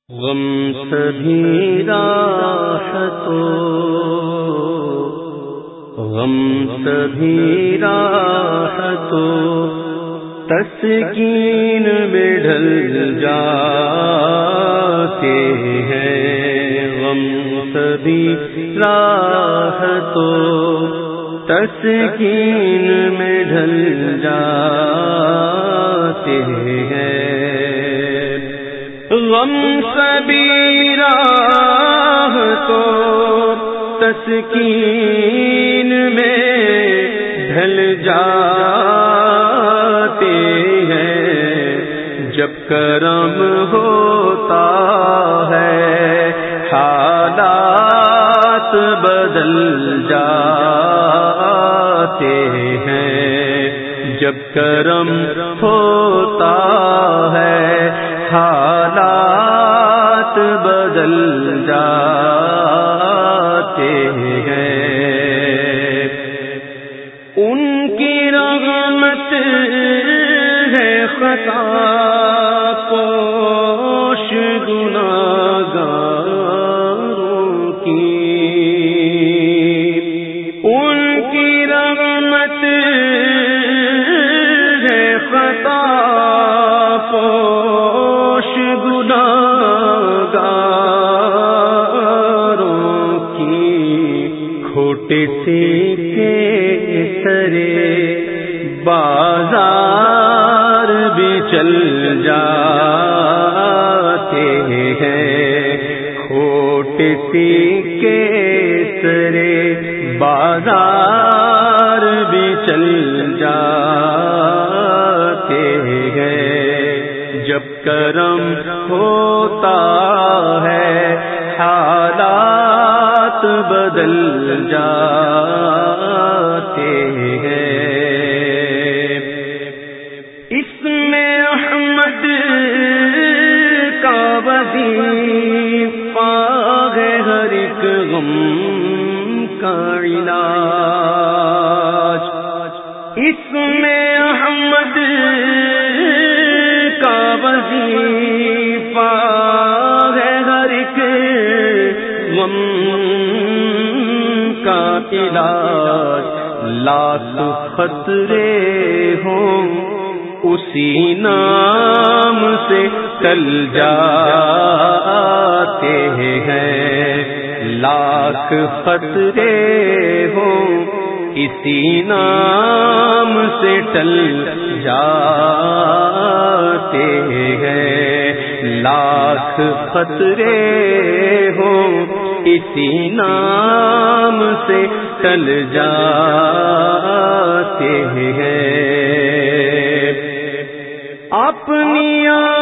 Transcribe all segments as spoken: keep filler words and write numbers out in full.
غم سبھی راحتوں غم سبھی راحتوں تسکین میں ڈھل جاتے ہیں، غم سبھی راحتوں تسکین میں ڈھل جاتے ہیں، غم سبھی راحتوں تسکین میں ڈھل جاتے ہیں، جب کرم ہوتا ہے حالات بدل جاتے ہیں، جب کرم ہوتا ہے حالات بدل جاتے ہیں، ان کی رحمت ہے خطا پوش گناہگاروں کی، ان کی رحمت ہے خطا پوش گناہگاروں کی، کھوٹے سے کے سرے بازار بھی چل جاتے ہیں، کھوٹے سے کے سرے بازار بھی چل جاتے ہیں، جب کرم ہوتا ہے حالات بدل جاتے ہیں، اس میں احمد کا وظیفہ ہے ہر ایک غم کا علاج، اس میں احمد کا وظیفہ ہے ہر ایک غم کا علاج، لاکھ خطرے ہوں اسی نام سے ٹل جاتے ہیں، لاکھ خطرے ہوں اسی نام سے ٹل جاتے ہیں، لاکھ خطرے ہوں اسی نام سے ٹل جاتے ہیں، اپنی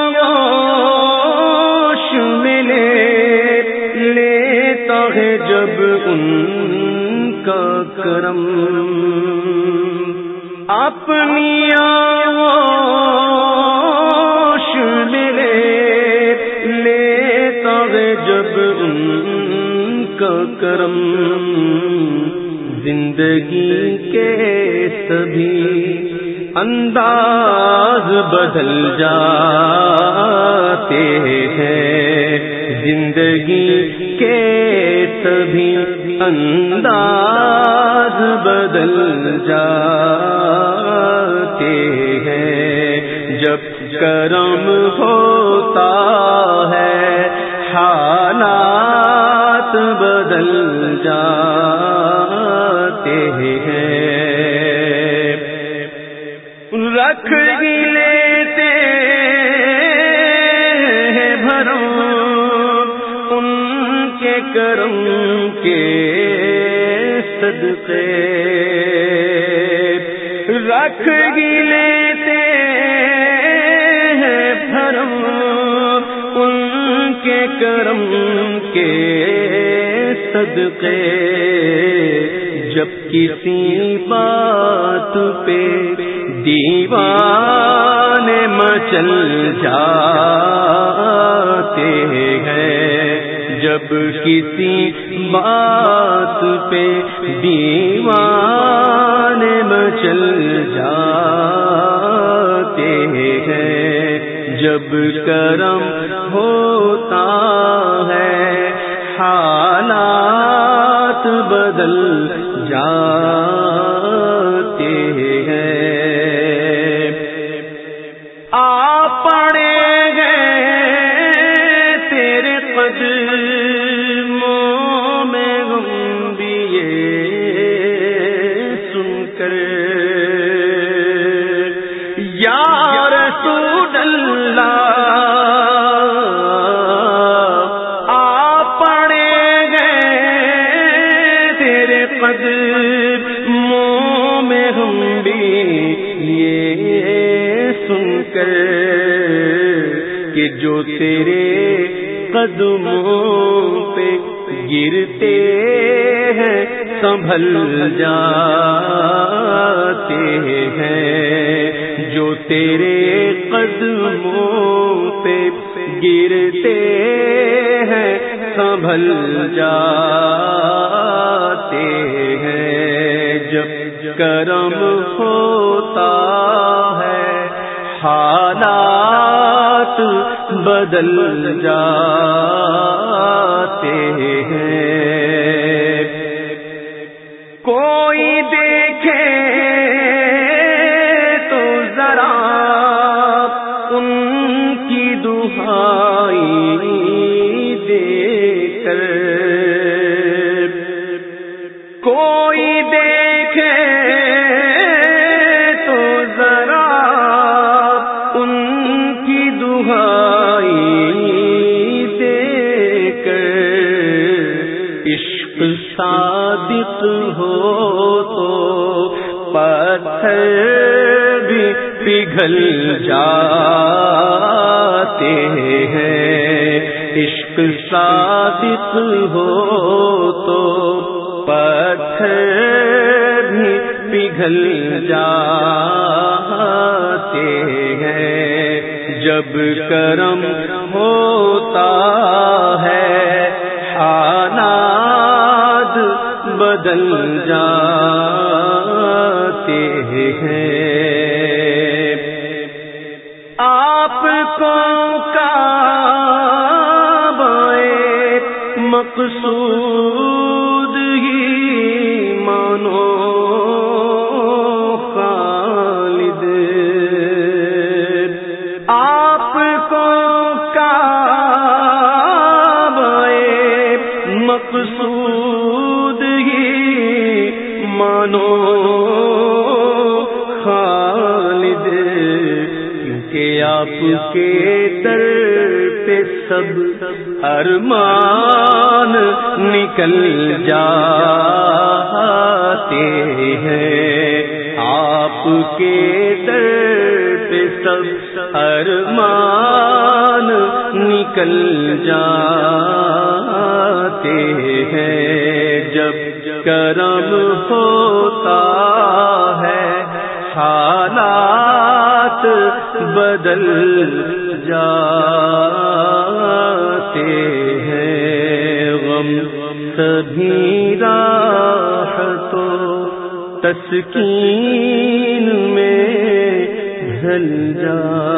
آغوش میں لے لیتا ہے جب ان کا کرم، اپنی آغوش میں لے لیتا ہے جب ان کا کرم، زندگی کے سبھی انداز بدل جاتے ہیں، زندگی کے سبھی انداز بدل جاتے ہیں، جب کرم ہوتا ہے حالات بدل جاتے ہیں، رکھ ہی لیتے ہیں بھرم ان کے کرم کے صدقے، رکھ ہی لیتے ہیں بھرم ان کے کرم کے صدقے، جب کسی بات پہ دیوانے مچل جاتے ہیں، جب کسی بات پہ دیوانے مچل جاتے ہیں، جب کرم ہوتا ہوتا ہے حالات بدل جاتے ہیں. آ پڑے گئے تیرے قدموں میں غم بھی یہ سن کر یا رسول اللہ قدموں میں ہم بھی یہ سن کر کہ جو تیرے قدموں پہ گرتے ہیں سنبھل جاتے ہیں. جو تیرے قدموں پہ گرتے ہیں سنبھل جاتے ہیں. جب کرم ہوتا ہے حالات بدل جاتے ہیں. کوئی دیکھے تو ذرا ان کی دہائی دے کر, کوئی دیکھے تو ذرا ان کی دہائی دے کر. عشق صادق ہو تو پتھر بھی پگھل جاتے ہیں. عشق صادق ہو تو پتھر بھی پگھل جاتے ہیں. جب کرم ہوتا ہے حالات بدل جاتے ہیں. آپ کو کعبہ مقصود ہی مانو خالد. آپ کو کعبہ مقصود ہی مانو خالد. کیونکہ آپ کے در پہ سب ارمان نکل جاتے ہیں. آپ کے در پہ سب ارمان نکل جاتے ہیں. جب کرم ہوتا ہے حالات بدل جاتے ہیں. غم سبھی راحتوں تسکین میں ڈھل جا